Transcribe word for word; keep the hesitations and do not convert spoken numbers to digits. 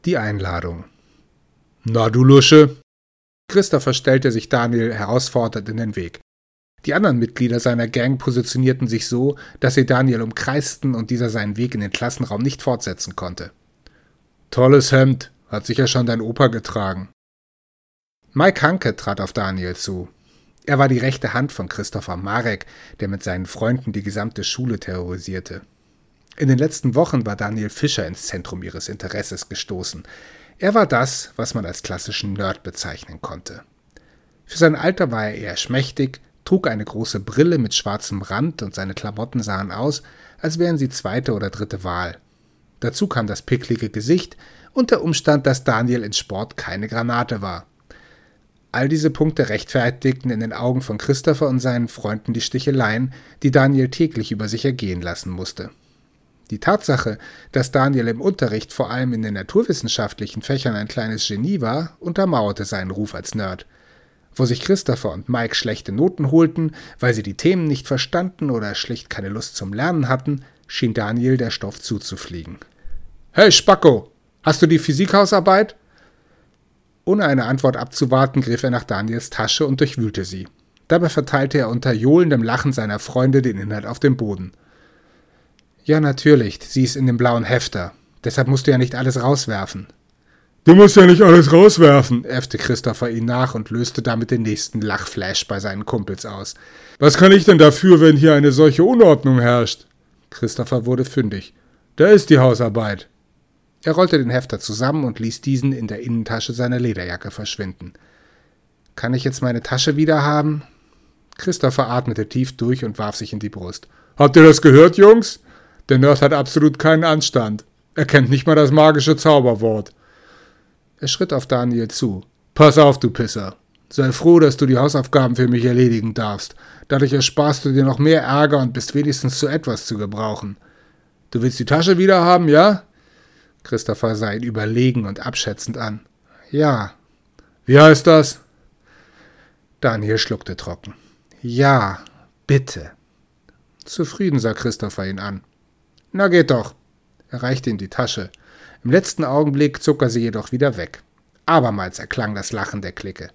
Die Einladung. »Na, du Lusche!« Christopher stellte sich Daniel herausfordernd in den Weg. Die anderen Mitglieder seiner Gang positionierten sich so, dass sie Daniel umkreisten und dieser seinen Weg in den Klassenraum nicht fortsetzen konnte. »Tolles Hemd, hat sicher schon dein Opa getragen.« Mike Hanke trat auf Daniel zu. Er war die rechte Hand von Christopher Marek, der mit seinen Freunden die gesamte Schule terrorisierte. In den letzten Wochen war Daniel Fischer ins Zentrum ihres Interesses gestoßen. Er war das, was man als klassischen Nerd bezeichnen konnte. Für sein Alter war er eher schmächtig, trug eine große Brille mit schwarzem Rand und seine Klamotten sahen aus, als wären sie zweite oder dritte Wahl. Dazu kam das picklige Gesicht und der Umstand, dass Daniel in Sport keine Granate war. All diese Punkte rechtfertigten in den Augen von Christopher und seinen Freunden die Sticheleien, die Daniel täglich über sich ergehen lassen musste. Die Tatsache, dass Daniel im Unterricht vor allem in den naturwissenschaftlichen Fächern ein kleines Genie war, untermauerte seinen Ruf als Nerd. Wo sich Christopher und Mike schlechte Noten holten, weil sie die Themen nicht verstanden oder schlicht keine Lust zum Lernen hatten, schien Daniel der Stoff zuzufliegen. »Hey Spacko, hast du die Physikhausarbeit?« Ohne eine Antwort abzuwarten, griff er nach Daniels Tasche und durchwühlte sie. Dabei verteilte er unter johlendem Lachen seiner Freunde den Inhalt auf dem Boden. »Ja, natürlich, sie ist in dem blauen Hefter. Deshalb musst du ja nicht alles rauswerfen.« »Du musst ja nicht alles rauswerfen«, äffte Christopher ihn nach und löste damit den nächsten Lachflash bei seinen Kumpels aus. »Was kann ich denn dafür, wenn hier eine solche Unordnung herrscht?« Christopher wurde fündig. »Da ist die Hausarbeit.« Er rollte den Hefter zusammen und ließ diesen in der Innentasche seiner Lederjacke verschwinden. »Kann ich jetzt meine Tasche wieder haben?« Christopher atmete tief durch und warf sich in die Brust. »Habt ihr das gehört, Jungs? Der Nerd hat absolut keinen Anstand. Er kennt nicht mal das magische Zauberwort.« Er schritt auf Daniel zu. »Pass auf, du Pisser. Sei froh, dass du die Hausaufgaben für mich erledigen darfst. Dadurch ersparst du dir noch mehr Ärger und bist wenigstens zu etwas zu gebrauchen. Du willst die Tasche wieder haben, ja?« Christopher sah ihn überlegen und abschätzend an. »Ja.« »Wie heißt das?« Daniel schluckte trocken. »Ja, bitte.« Zufrieden sah Christopher ihn an. »Na geht doch.« Er reichte ihm die Tasche. Im letzten Augenblick zog er sie jedoch wieder weg. Abermals erklang das Lachen der Clique.